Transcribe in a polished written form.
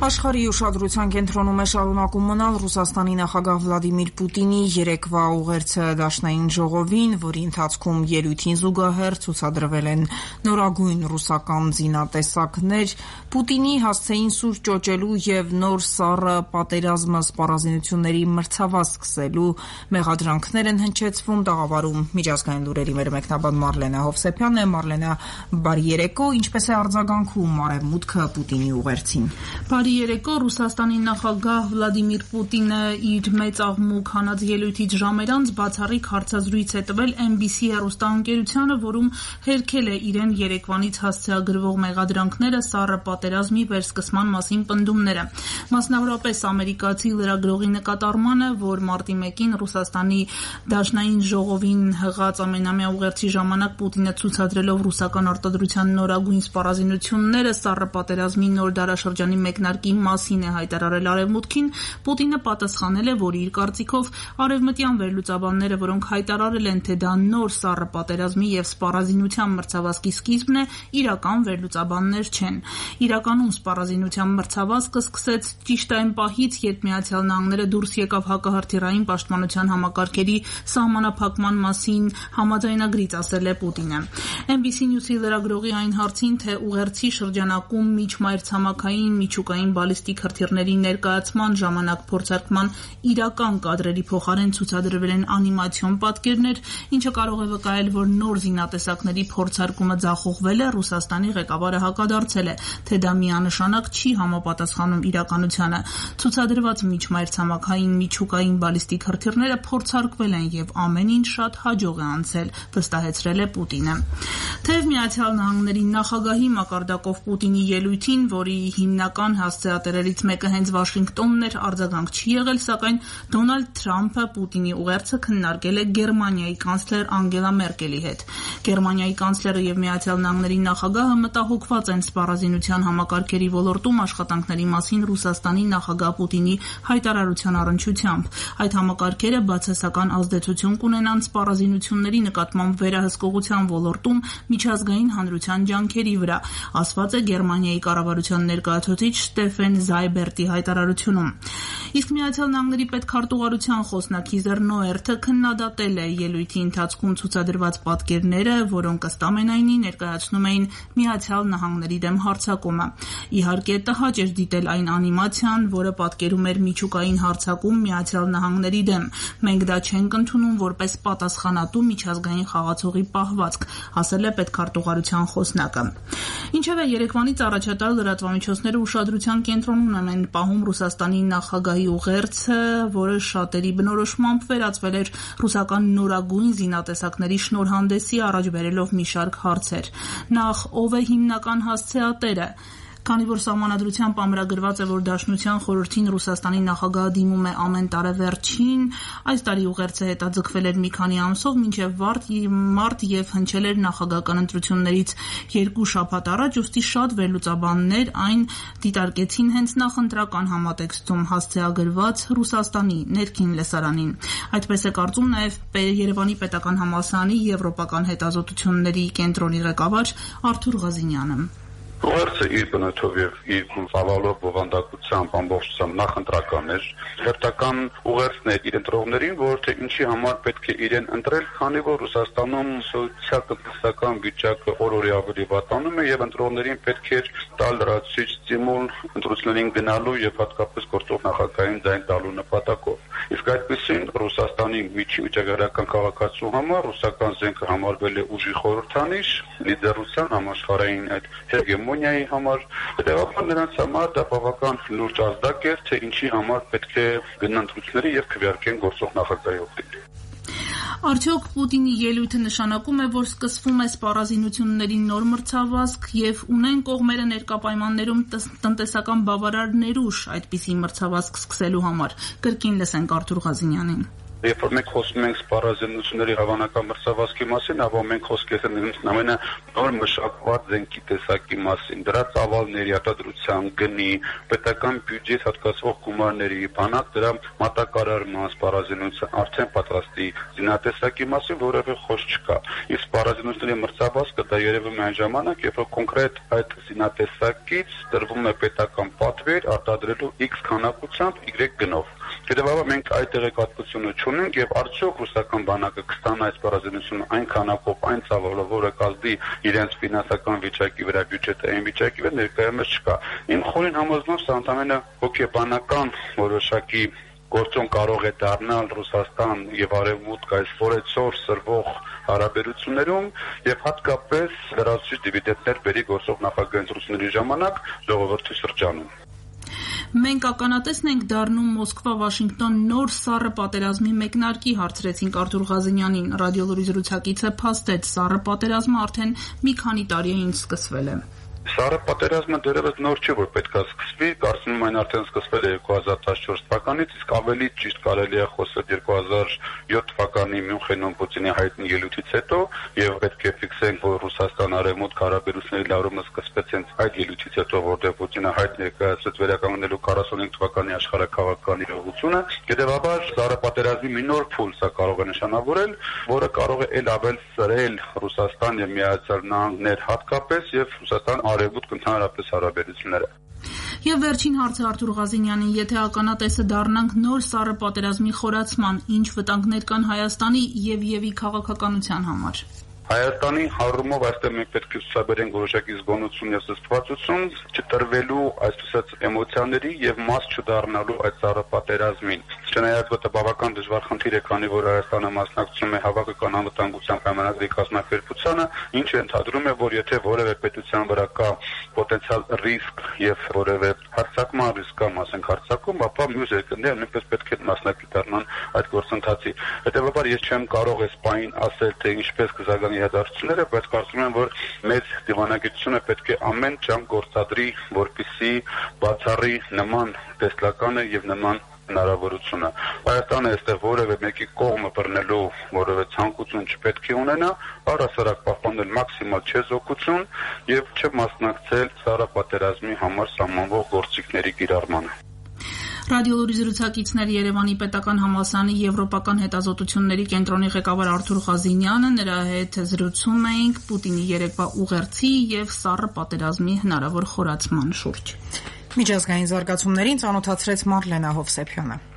Աշխարհի ուշադրության կենտրոնում է շարունակում մնալ Ռուսաստանի նախագահ Վլադիմիր Պուտինի երեկվա ուղերձը Դաշնային ժողովին, որի ընթացքում ելույթին զուգահեռ ցուցադրվել են նորագույն ռուսական զինատեսակներ, Պուտինի հասցեին սուր ճոճելու եւ նոր սառը պատերազմը սպառազինությունների մրցավազք սկսելու մեղադրանքներ են հնչեցվում տաղավարում։ Միջազգային լուրերի մեր մեկնաբան Մարլենա Հովսեփյանն է։ Մարլենա, բարի երեկո, ինչպես է արձագանքում Արևմուտքը Պուտինի ուղերձին։ Բարի երեկո, Ռուսաստանի նախագահ Վլադիմիր Պուտինը իր մեծ աղմուկ հանած ելույթից ժամեր անց բացառիկ հարցազրույց է տվել NBC հեռուստաընկերությանը, որում հերքել է իրեն երեկվանից հասցեագրվող մեղադրանքները սառը պատերազմի վերսկսման մասին պնդումները։ Մասնավորապես ամերիկացի լրագրողի նկատառմանը, որ մարտի 1-ին Ռուսաստանի Դաշնային ժողովին հղած ամենամյա ուղերձի ժամանակ Պուտինը ցուցադրելով ռուսական արտադրության նորագույն սպառազինությունները սառը պատերազմի նոր դարաշրջանի մեկնարկի մասին է հայտարարել Արևմուտքին, Պուտինը պատասխանել է, որ իր կարծիքով արևմտյան վերլուծաբանները, որոնք հայտարարել են, թե դա նոր սառը պատերազմի եւ սպառազինության մրցավազքի սկիզբն է, իրական վերլուծաբաններ չեն։ Իրականում սպառազինության մրցավազքը սկսեց ճիշտ այն պահից, երբ Միացյալ Նահանգները դուրս եկավ հակահրթիռային պաշտպանության համակարգերի սահմանափակման մասին համաձայնագրից, ասել է Պուտինը։ NBC News-ի լրագրողի այն հարցին, թե ուղերձի շրջանակում միջմայրցամաքային միջուկային բալիստիկ հրթիռների ներկայացման ժամանակ փորձարկման իրական կադրերի փոխարեն ցուցադրվել են անիմացիոն պատկերներ, ինչը կարող է վկայել, որ նոր զինատեսակների փորձարկումը ձախողվել է, Ռուսաստանի ղեկավարը հակադարձել է, թե դա միանշանակ չի համապատասխանում իրականությանը։ Ցուցադրված միջմայրցամաքային միջուկային բալիստիկ հրթիռները փորձարկվել են եւ ամեն ինչ շատ հաջող է անցել, վստահեցրել է Պուտինը։ Թեև Միացյալ Նահանգների նախագահի մակարդակով Պուտինի ելույթին, որի հիմնական հասցեատերերից մեկը հենց Վաշինգտոնն էր, արձագանք չի եղել, սակայն Դոնալդ Թրամփը Պուտինի ուղերձը քննարկել է Գերմանիայի կանցլեր Անգելա Մերկելի հետ։ Գերմանիայի կանցլերը եւ Միացյալ Նահանգների նախագահը մտահոգված են սպառազինության համակարգերի ոլորտում աշխատանքների մասին Ռուսաստանի նախագահ Պուտինի հայտարարության առնչությամբ։ Այդ համակարգերը բացասական ազդեցություն կունենան սպառազինությունների նկատմամբ վերահսկողության ոլորտում միջազգային հանրության ջանքերի վրա, ասված է Գերմանիայի կառավարության ներկայացուցիչ Ստեֆեն Զայբերտի հայտարարությունում։ Իսկ Միացյալ Նահանգների պետքարտուղարության խոսնակ Հիզեր Նոերթը քննադատել է ելույթի ընթացքում ցուցադրված պատկերները, որոնք ըստ ամենայնի ներկայացնում էին Միացյալ Նահանգների դեմ հարձակումը։ Իհարկե, տհաճ էր դիտել այն անիմացիան, որը պատկերում էր միջուկային հարձակում Միացյալ Նահանգների դեմ։ Մենք դա չենք ընդունում որպես պատասխանատու միջազգային խաղացողի պահվածք, ասել է պետքարտուղարության խոսնակը։ Ինչևէ, երեկվանից առաջատար լրատվամիջոցները ուշադրության կենտրոնում են պահում Ռուսաստանի նախագահի ուղերձը, որը շատերի բնորոշմամբ վերածվել էր ռուսական նորագույն զինատեսակների շնորհանդեսի, առաջ բերելով մի շարք հարցեր։ Նախ, ով է հիմնական հասցեատերը։ Քանի որ սահմանադրությամբ ամրագրված է, որ Դաշնության խորհրդին Ռուսաստանի նախագահը դիմում է ամեն տարեվերջին, այս տարի ուղերձը հետաձգվել էր մի քանի ամսով, մինչև մարտ եւ հնչել էր նախագահական ընտրություններից 2 շաբաթ առաջ, ուստի շատ վերլուծաբաններ այն դիտարկեցին հենց նախընտրական համատեքստում հասցեագրված Ռուսաստանի ներքին լսարանին։ Այդպես է կարծում նաեւ Երևանի պետական համալսարանի եվրոպական հետազոտությունների կենտրոնի ղեկավար Արթուր Ղազինյանը։ Ուղերձը իր բնույթով եւ իր ծավալով բովանդակությամբ ամբողջությամբ նախընտրական էր։ Հերթական ուղերձն է իր ընտրողներին, որ թե ինչի համար պետք է իրեն ընտրել, քանի որ Ռուսաստանում սոցիալ-տնտեսական վիճակը օր-օրի ավելի վատանում է եւ ընտրողներին պետք է տալ լրացուցիչ ստիմուլ ընտրություններին գնալու եւ հատկապես գործող նախագահային ձայն տալու նպատակով։ Իսկ այդպեսին Ռուսաստանի միջավայրական քաղաքացու համար ռուսական զենքը համարվել է ուժի խորհրդանիշ, լիդերության համաշխարհային այդ հեգեմոնիայի համար, հետեւաբար նրանց համար դա բավական լուրջ ազդակ էր, թե ինչի համար պետք է գնան ընտրությունների եւ քվեարկեն գործող նախագահի օգտին։ Արդյոք Պուտինի ելույթը նշանակում է, որ սկսվում է սպառազինությունների նոր մրցավազք եւ ունեն կողմերը ներկա պայմաններում տնտեսական բավարար ներուժ այդպիսի մրցավազք սկսելու համար։ Կրկին լսենք Արթուր Ղազինյանին։ երբ որ մենք խոսում ենք սպառազինությունների հավանական մրցավազքի մասին, ապա մենք խոսք ենք ամենը նոր մշակված զենքի տեսակի մասին, դրա ծավալների, արտադրության, գնի, պետական բյուջեից հատկացվող գումարների, բանակ դրա մատակարարման, սպառազինության արդեն պատրաստի զինատեսակի մասին որևէ խոսք չկա։ Իսկ սպառազինությունների մրցավազքը դա երևում է այն ժամանակ, երբ որ կոնկրետ այդ զինատեսակից տրվում է պետական պատվեր արտադրելու X քանակությամբ Y գնով։ Հետևաբար մենք այդ տեղեկատվությունը չունենք եւ արդյոք ռուսական բանակը կստանա այս սպառազինությունը այն քանակով, այն ծավալով, որը կազդի իրենց ֆինանսական վիճակի վրա, բյուջետային վիճակի վրա ներկայումս չկա։ Իմ խորին համոզմամբ սա ընդամենը հոգեբանական որոշակի գործոն կարող է դառնալ Ռուսաստան եւ Արևմուտք այս ֆորեցոր սրվող հարաբերություններում եւ հատկապես լրացուցիչ դիվիդենդներ բերի գործող նախագահությունների ժամանակ ժողովրդի շրջանում։ Մենք ականատեսն ենք դառնում Մոսկվա-Վաշինգտոն նոր սառը պատերազմի մեկնարկի, հարցրեցինք Արտուր Ղազինյանին, ռադիոլուրի զրուցակիցը փաստեց, սառը պատերազմը արդեն մի քանի տարի է ինչ սկսվել է։ Սառը պատերազմը դեռևս նոր չէ, որ պետք է սկսվի, կարծում եմ այն արդեն սկսվել է 2014 թվականից, իսկ ավելի ճիշտ կարելի է խոսել 2007 թվականի Մյունխենում Պուտինի հայտնի ելույթից հետո, եւ պետք է ֆիքսենք, որ Ռուսաստան-Արևմուտք հարաբերությունների լավրումը սկսվեց հենց այդ ելույթից հետո, որտեղ Պուտինը հայտ ներկայացրեց վերականգնելու 45 թվականի աշխարհաքաղաքական իրողությունը, հետեւաբար սառը պատերազմի մի նոր փուլ սա կարող է նշանավորել, որը կարող է ել ավել սրել Ռուսաստան եւ Միացյալ Նահանգներ հատկապես եւ Ռուսաստան Արևմուտք ընդհանրապես հարաբերությունները։ Եվ վերջին հարցը Արտուր Ղազինյանին, եթե ականատեսը դառնանք նոր սառը պատերազմի խորացման, ինչ վտանգներ կան Հայաստանի եւ քաղաքականության համար։ Հայաստանի հարումով այստեղ մենք պետք է ցուցաբերենք որոշակի զգոնություն եւ զսպվածություն, չտրվելու այսպես էմոցիաների եւ մաս չդառնալու այդ սառը պատերազմին։ Չնայած դա բավական դժվար խնդիր է, քանի որ Հայաստանը մասնակցում է հավաքական անվտանգության պայմանագրի կազմակերպությանը, ինչը ընդհանրում է, որ եթե որևէ պետության վրա կա պոտենցիալ ռիսկ եւ որևէ հարձակման ռիսկ կա, ասենք հարձակում, ապա մյուս երկրները նույնպես պետք է մասնակից դառնան այդ գործընթացի։ Հետեւաբար ես չեմ կարող այս պահին ասել, թե ինչպես կզարգանա իրադարձությունները, բայց կարծում եմ, որ մեծ դիվանագիտությունը պետք է ամեն ջանք գործադրի, որպեսզի բացառի նման տեսլականը եւ նման հնարավորությունը։ Հայաստանը այստեղ որևէ մեկի կողմը բռնելու որևէ ցանկություն չպետք է ունենա, առհասարակ պահպանել մաքսիմալ չեզոքություն եւ չմասնակցել սառը պատերազմի համար սահմանվող գործիքների կիրառմանը։ Ռադիոլուրի զրուցակիցներ Երևանի պետական համալսարանի եվրոպական հետազոտությունների կենտրոնի ղեկավար Արտուր Ղազինյանը, նրա հետ զրուցում էինք Պուտինի երեկվա ուղերձի եւ սառը պատերազմի հնարավոր խորացման շուրջ։ Միջազգային զարգացումներին ծանոթացրեց Մարլենա Հովսեփյանը։